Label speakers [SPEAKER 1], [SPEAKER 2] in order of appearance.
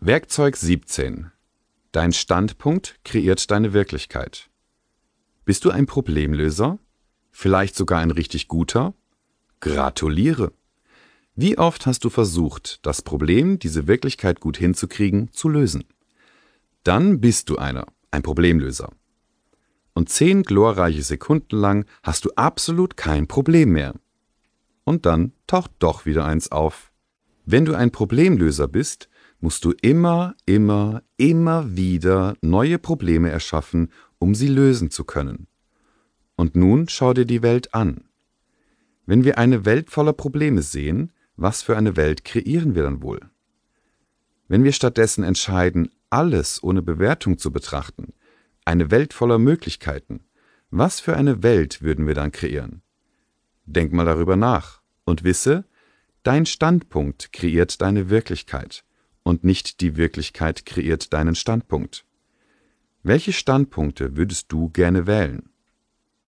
[SPEAKER 1] Werkzeug 17. Dein Standpunkt kreiert deine Wirklichkeit. Bist du ein Problemlöser? Vielleicht sogar ein richtig guter? Gratuliere! Wie oft hast du versucht, das Problem, diese Wirklichkeit gut hinzukriegen, zu lösen? Dann bist du ein Problemlöser. Und 10 glorreiche Sekunden lang hast du absolut kein Problem mehr. Und dann taucht doch wieder eins auf. Wenn du ein Problemlöser bist, musst du immer wieder neue Probleme erschaffen, um sie lösen zu können. Und nun schau dir die Welt an. Wenn wir eine Welt voller Probleme sehen, was für eine Welt kreieren wir dann wohl? Wenn wir stattdessen entscheiden, alles ohne Bewertung zu betrachten, eine Welt voller Möglichkeiten, was für eine Welt würden wir dann kreieren? Denk mal darüber nach und wisse, dein Standpunkt kreiert deine Wirklichkeit und nicht die Wirklichkeit kreiert deinen Standpunkt. Welche Standpunkte würdest du gerne wählen?